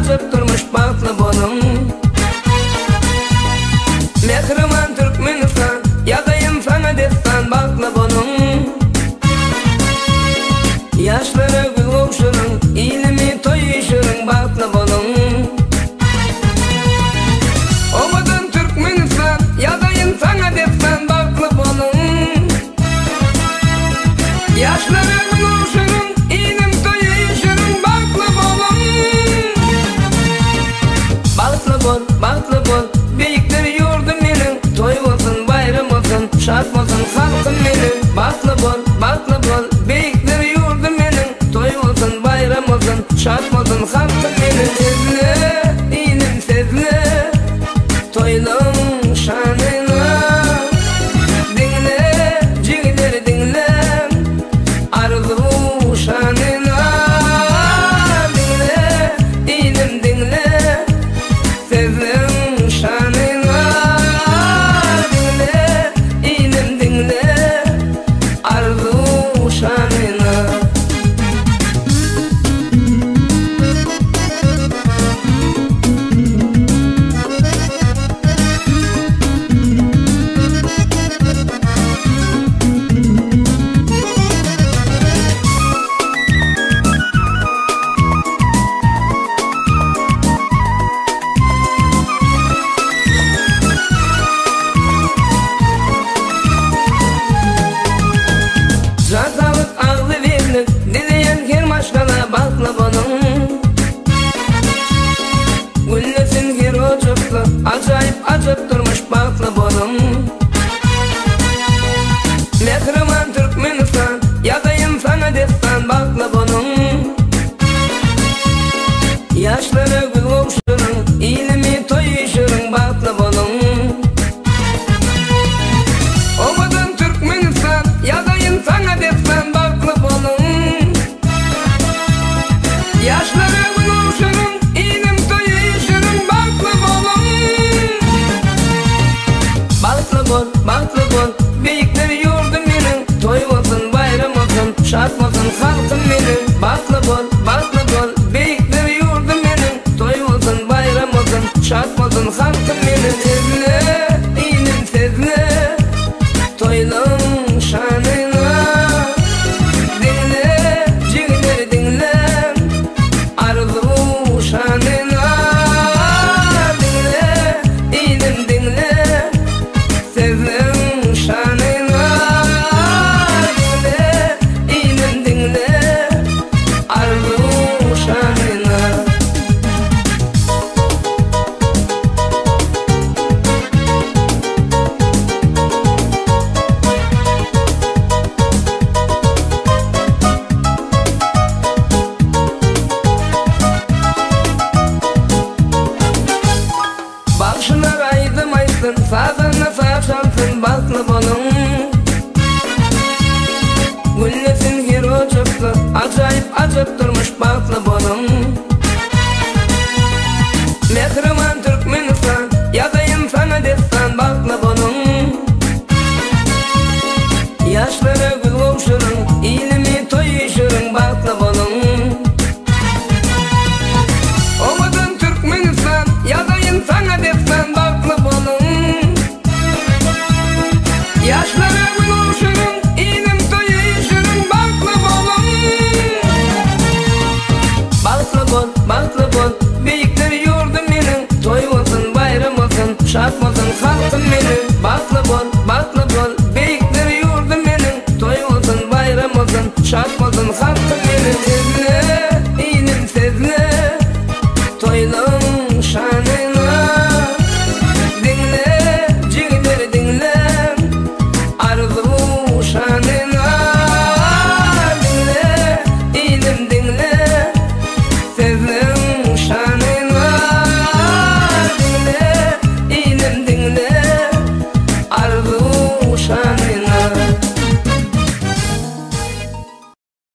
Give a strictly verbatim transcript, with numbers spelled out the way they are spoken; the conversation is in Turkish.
acıp durmuş baklı bonum. Mehriman Türkmenistan, yazayım sana destan baklı bonum. Yaşlara gül kavuşurun, ilimi toyuşurun baklı bonum. Obadan Türkmenistan, yazayım sana destan baklı bonum. Yaşlara gül kavuşurun, ilim toyuşurun baklı bonum. Baklı bon, baklı bon, büyükleri yurdum benim. Toy olsun, bayram olsun, şart olsun halkım benim. Baklı bon, baklı bon, büyükleri yurdum benim. Toy olsun, bayram olsun, şart olsun halkım benim. Sezle, ilim sezle, toylum şanına. Dinle, cigleri dinle, arzu şanına. Dinle, ilim dinle, sezlem şanına. Dinle, ilim dinle, arzu şanına. Zazalık ağlı verlik, dileyen her maşkala bakla bonum. Güllesin her ocaklı, acayip acıp durmuş bakla bonum. Mehriman Türkmenistan, yazayım sana destan bakla bonum. Yaşlara gül kavuşurun, ilimi toyuşurun bakla bonum. Obadan Türkmenistan, yazayım sana destan baklı bonum. Yaşlara gül kavuşurun, ilim toyuşurun baklı bonum. Baklı bon, baklı bon, büyükleri yurdum benim. Toy olsun, bayram olsun, şart olsun halkım benim. Baklı bon, baklı bon, büyükleri yurdum benim. Toy olsun, bayram olsun, şart olsun halkım benim. Sezle, ilim sezle, toylum şanına. Dinle, cigleri dinle, arzu şanına. Dinle, ilim dinle, sezlem şanına. Dinle, ilim dinle, arzu şanına. Başına raydım aysın, sazına sağ çalsın baklı bonum. Güllesin her ocaklı, acayip acıp durmuş baklı bonum. Mehriman Türkmenistan, yazayım sana destan baklı bonum. Yaşlara gül kavuşurun, ilimi toyuşurun baklı bonum. Obadan Türkmenistan, yazayım sana destan baklı bonum. Yaşlara gül kavuşurun, ilim toyuşurun baklı bonum. Baklı bon, baklı bon, büyükleri yurdum benim. Toy olsun, bayram olsun, şart olsun halkım benim.